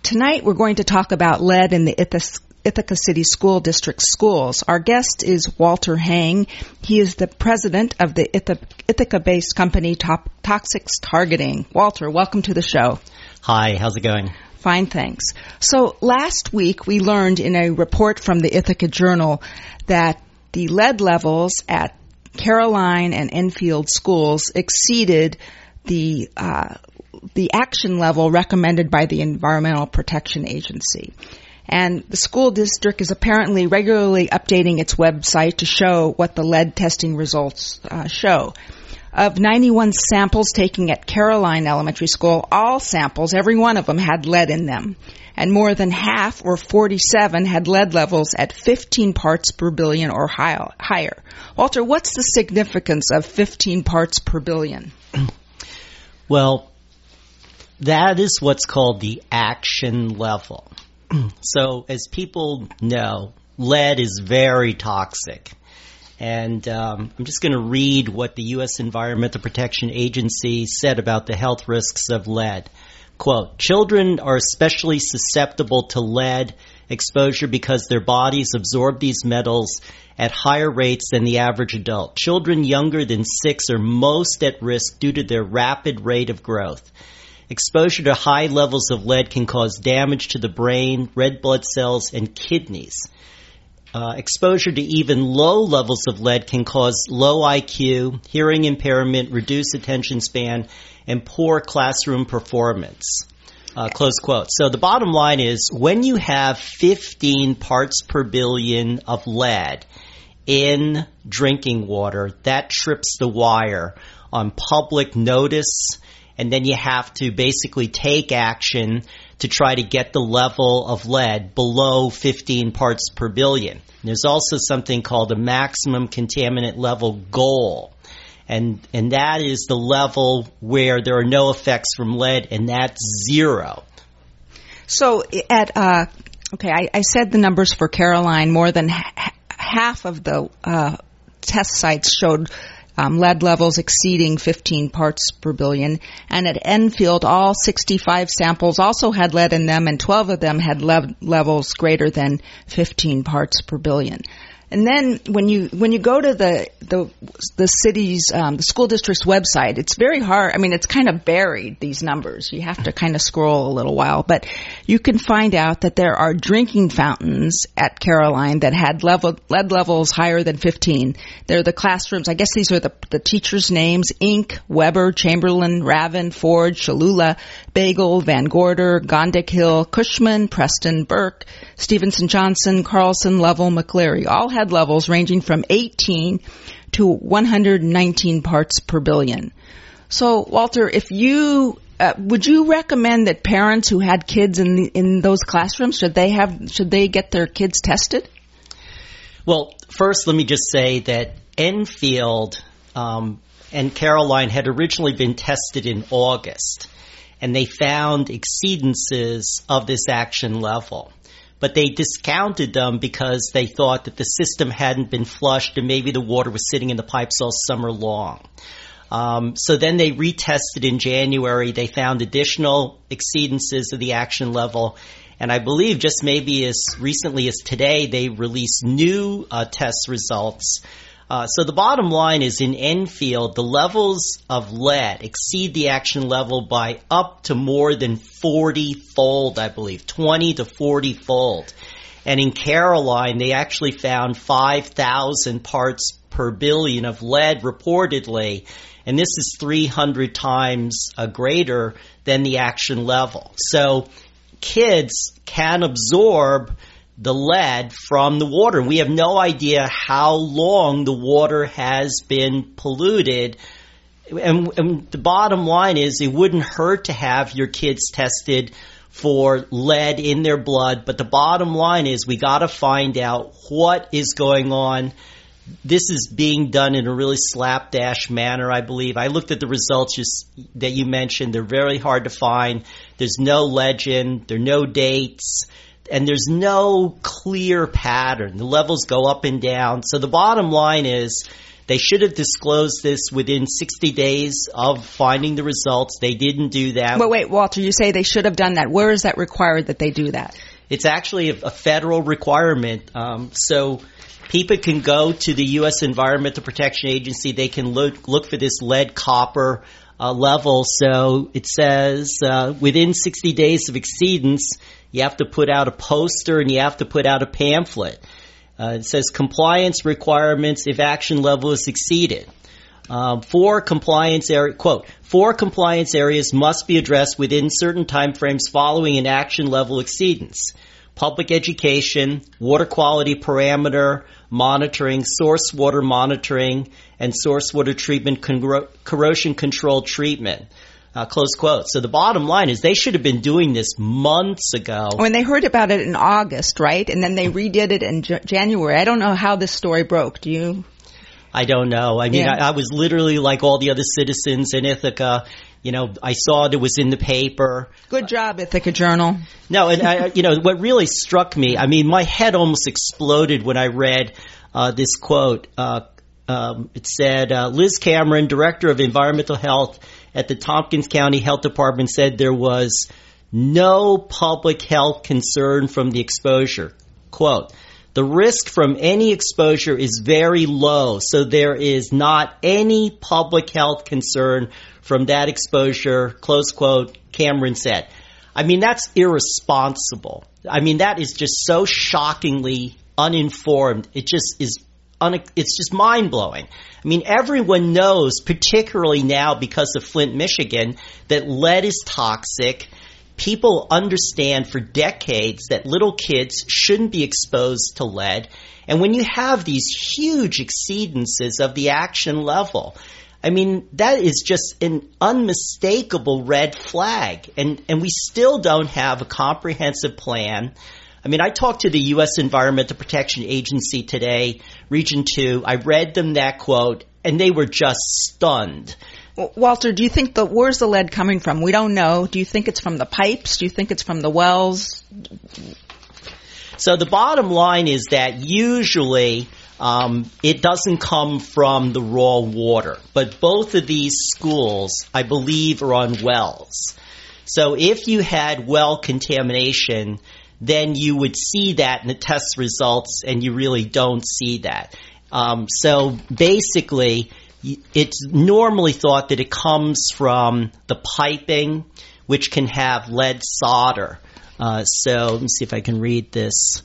Tonight we're going to talk about lead in the Ithaca City School District schools. Our guest is Walter Hang. He is the president of the Ithaca-based company Toxics Targeting. Walter, welcome to the show. Hi, how's it going? Fine, thanks. So last week we learned in a report from the Ithaca Journal that the lead levels at Caroline and Enfield schools exceeded the action level recommended by the Environmental Protection Agency. And the school district is apparently regularly updating its website to show what the lead testing results show. Of 91 samples taken at Caroline Elementary School, all samples, every one of them, had lead in them. And more than half, or 47, had lead levels at 15 parts per billion or higher. Walter, what's the significance of 15 parts per billion? Well, that is what's called the action level. So, as people know, lead is very toxic. And I'm just going to read what the U.S. Environmental Protection Agency said about the health risks of lead. Quote, children are especially susceptible to lead exposure because their bodies absorb these metals at higher rates than the average adult. Children younger than 6 are most at risk due to their rapid rate of growth. Exposure to high levels of lead can cause damage to the brain, red blood cells, and kidneys. Exposure to even low levels of lead can cause low IQ, hearing impairment, reduced attention span, and poor classroom performance. Close quote. So the bottom line is when you have 15 parts per billion of lead in drinking water, that trips the wire on public notice, and then you have to basically take action to try to get the level of lead below 15 parts per billion. There's also something called a maximum contaminant level goal. And that is the level where there are no effects from lead, and that's 0. So I said the numbers for Caroline. More than half of the test sites showed lead levels exceeding 15 parts per billion. And at Enfield, all 65 samples also had lead in them, and 12 of them had levels greater than 15 parts per billion. And then when you go to the city's the school district's website, it's very hard. I mean, it's kind of buried, these numbers. You have to kind of scroll a little while, but you can find out that there are drinking fountains at Caroline that had lead levels higher than 15. They're the classrooms. I guess these are the teachers' names: Inc., Weber, Chamberlain, Ravin, Ford, Shalula, Bagel, Van Gorder, Gondik Hill, Cushman, Preston, Burke, Stevenson Johnson, Carlson, Lovell, McCleary. All had levels ranging from 18 to 119 parts per billion. So, Walter, if you would you recommend that parents who had kids in those classrooms should they get their kids tested? Well, first, let me just say that Enfield and Caroline had originally been tested in August, and they found exceedances of this action level. But they discounted them because they thought that the system hadn't been flushed and maybe the water was sitting in the pipes all summer long. So then they retested in January. They found additional exceedances of the action level. And I believe just maybe as recently as today, they released new test results. So the bottom line is in Enfield, the levels of lead exceed the action level by up to more than 40-fold, I believe, 20 to 40-fold. And in Caroline, they actually found 5,000 parts per billion of lead reportedly, and this is 300 times greater than the action level. So kids can absorb the lead from the water. We have no idea how long the water has been polluted. And the bottom line is it wouldn't hurt to have your kids tested for lead in their blood. But the bottom line is we got to find out what is going on. This is being done in a really slapdash manner, I believe. I looked at the results that you mentioned. They're very hard to find. There's no legend. There are no dates. And there's no clear pattern. The levels go up and down. So the bottom line is They should have disclosed this within 60 days of finding the results. They didn't do that. But wait, Walter, you say they should have done that. Where is that required that they do that? It's actually a federal requirement. So people can go to the U.S. Environmental Protection Agency. They can look for this lead copper level. So it says within 60 days of exceedance, you have to put out a poster and you have to put out a pamphlet. It says compliance requirements if action level is exceeded. Four compliance areas must be addressed within certain timeframes following an action level exceedance. Public education, water quality parameter monitoring, source water monitoring, and source water treatment, corrosion control treatment. Close quote. So the bottom line is they should have been doing this months ago. When they heard about it in August, right? And then they redid it in January. I don't know how this story broke. Do you? I don't know. I mean, I was literally like all the other citizens in Ithaca. You know, I saw it was in the paper. Good job, Ithaca Journal. No, and what really struck me, I mean, my head almost exploded when I read this quote. It said, Liz Cameron, Director of Environmental Health at the Tompkins County Health Department, said there was no public health concern from the exposure. Quote, the risk from any exposure is very low, so there is not any public health concern from that exposure, close quote, Cameron said. I mean, that's irresponsible. I mean, that is just so shockingly uninformed. It just is it's just mind-blowing. I mean, everyone knows, particularly now because of Flint, Michigan, that lead is toxic. People understand for decades that little kids shouldn't be exposed to lead. And when you have these huge exceedances of the action level, I mean, that is just an unmistakable red flag. And we still don't have a comprehensive plan. I mean, I talked to the U.S. Environmental Protection Agency today, Region 2. I read them that quote, and they were just stunned. Walter, do you think where's the lead coming from? We don't know. Do you think it's from the pipes? Do you think it's from the wells? So the bottom line is that usually it doesn't come from the raw water. But both of these schools, I believe, are on wells. So if you had well contamination, then you would see that in the test results, and you really don't see that. So basically, it's normally thought that it comes from the piping, which can have lead solder. So let me see if I can read this.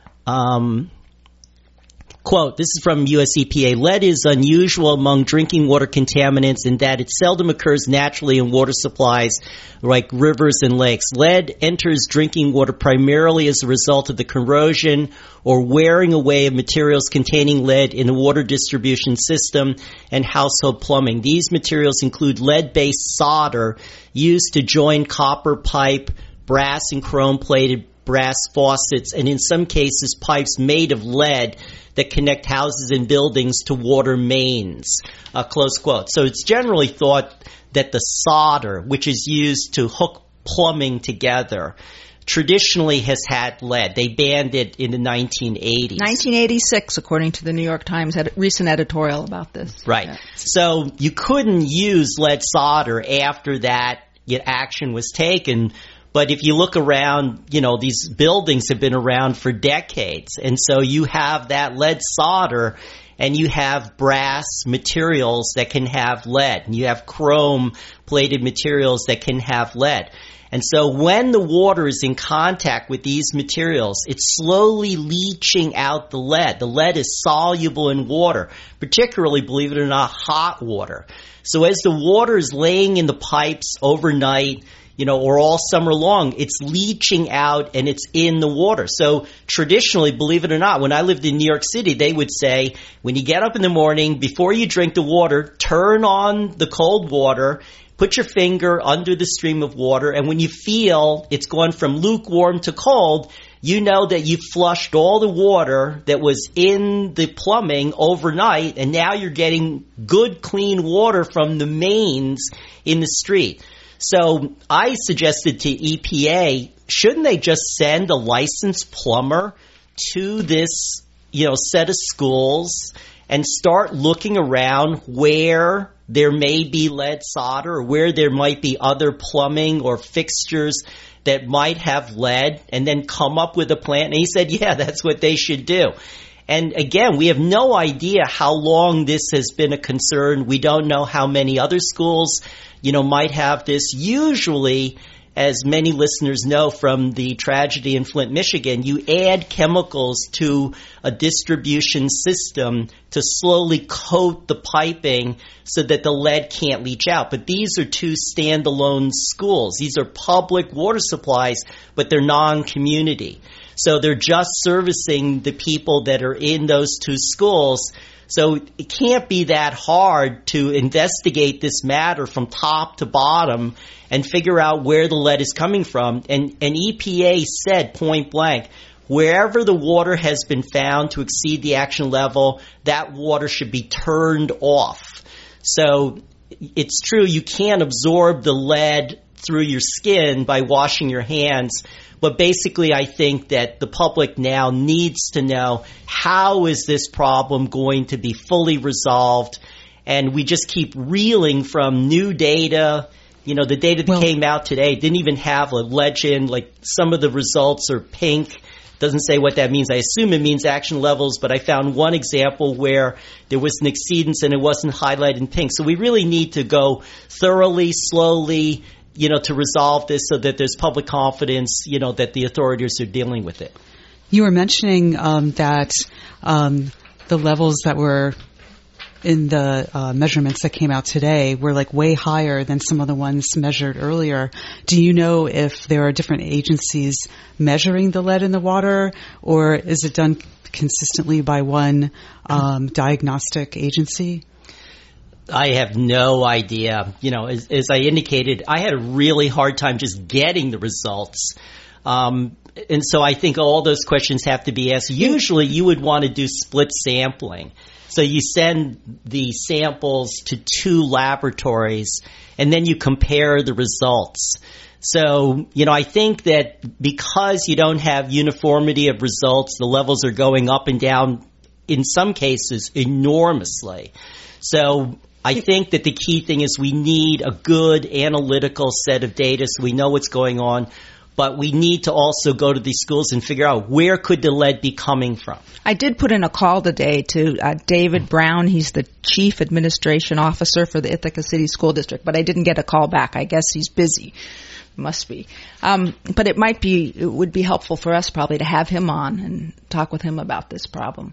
Quote, this is from US EPA. Lead is unusual among drinking water contaminants in that it seldom occurs naturally in water supplies like rivers and lakes. Lead enters drinking water primarily as a result of the corrosion or wearing away of materials containing lead in the water distribution system and household plumbing. These materials include lead-based solder used to join copper pipe, brass and chrome-plated brass faucets, and in some cases pipes made of lead that connect houses and buildings to water mains, close quote. So it's generally thought that the solder, which is used to hook plumbing together, traditionally has had lead. They banned it in the 1980s. 1986, according to the New York Times recent editorial about this. Right. Yeah. So you couldn't use lead solder after that action was taken. But if you look around, you know, these buildings have been around for decades. And so you have that lead solder and you have brass materials that can have lead. And you have chrome-plated materials that can have lead. And so when the water is in contact with these materials, it's slowly leaching out the lead. The lead is soluble in water, particularly, believe it or not, hot water. So as the water is laying in the pipes overnight, you know, or all summer long, it's leaching out and it's in the water. So traditionally, believe it or not, when I lived in New York City, they would say, when you get up in the morning, before you drink the water, turn on the cold water, put your finger under the stream of water, and when you feel it's gone from lukewarm to cold, you know that you flushed all the water that was in the plumbing overnight, and now you're getting good, clean water from the mains in the street. So I suggested to EPA, shouldn't they just send a licensed plumber to this, you know, set of schools and start looking around where there may be lead solder or where there might be other plumbing or fixtures that might have lead, and then come up with a plan. And he said, yeah, that's what they should do. And again, we have no idea how long this has been a concern. We don't know how many other schools, might have this. Usually, as many listeners know from the tragedy in Flint, Michigan, you add chemicals to a distribution system to slowly coat the piping so that the lead can't leach out. But these are two standalone schools. These are public water supplies, but they're non-community. So they're just servicing the people that are in those two schools. So it can't be that hard to investigate this matter from top to bottom and figure out where the lead is coming from. And EPA said point blank, wherever the water has been found to exceed the action level, that water should be turned off. So it's true, you can't absorb the lead through your skin by washing your hands. But basically, I think that the public now needs to know, how is this problem going to be fully resolved? And we just keep reeling from new data. The data that came out today didn't even have a legend. Like, some of the results are pink. Doesn't say what that means. I assume it means action levels, but I found one example where there was an exceedance and it wasn't highlighted in pink. So we really need to go thoroughly, slowly, to resolve this so that there's public confidence, that the authorities are dealing with it. You were mentioning that the levels that were in the measurements that came out today were like way higher than some of the ones measured earlier. Do you know if there are different agencies measuring the lead in the water, or is it done consistently by one diagnostic agency? I have no idea. As I indicated, I had a really hard time just getting the results. And so I think all those questions have to be asked. Usually you would want to do split sampling. So you send the samples to two laboratories and then you compare the results. So, I think that because you don't have uniformity of results, the levels are going up and down, in some cases, enormously. So I think that the key thing is we need a good analytical set of data so we know what's going on. But we need to also go to these schools and figure out, where could the lead be coming from? I did put in a call today to David Brown. He's the Chief Administration Officer for the Ithaca City School District, but I didn't get a call back. I guess he's busy. Must be. But it would be helpful for us probably to have him on and talk with him about this problem.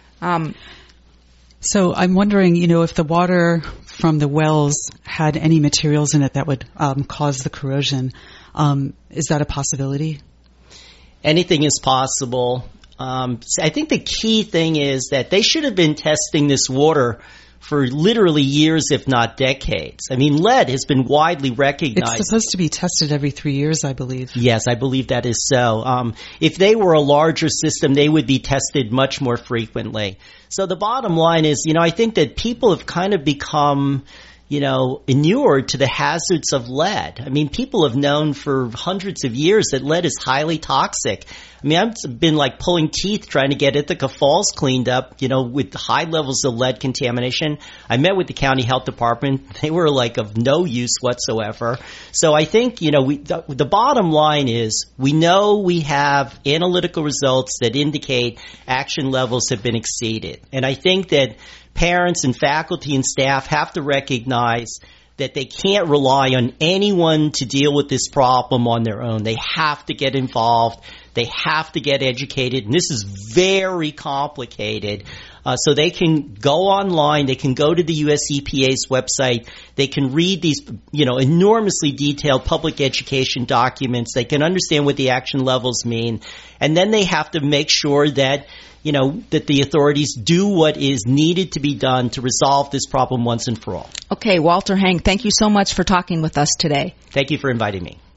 So I'm wondering, if the water from the wells had any materials in it that would cause the corrosion. Is that a possibility? Anything is possible. I think the key thing is that they should have been testing this water for literally years, if not decades. I mean, lead has been widely recognized. It's supposed to be tested every 3 years, I believe. Yes, I believe that is so. If they were a larger system, they would be tested much more frequently. So the bottom line is, I think that people have kind of become, inured to the hazards of lead. I mean, people have known for hundreds of years that lead is highly toxic. I mean, I've been like pulling teeth trying to get Ithaca Falls cleaned up, with high levels of lead contamination. I met with the county health department. They were like of no use whatsoever. So I think, the bottom line is we know we have analytical results that indicate action levels have been exceeded. And I think that parents and faculty and staff have to recognize that they can't rely on anyone to deal with this problem on their own. They have to get involved. They have to get educated. And this is very complicated. So they can go online. They can go to the US EPA's website. They can read these, enormously detailed public education documents. They can understand what the action levels mean. And then they have to make sure that that the authorities do what is needed to be done to resolve this problem once and for all. Okay, Walter Hang, thank you so much for talking with us today. Thank you for inviting me.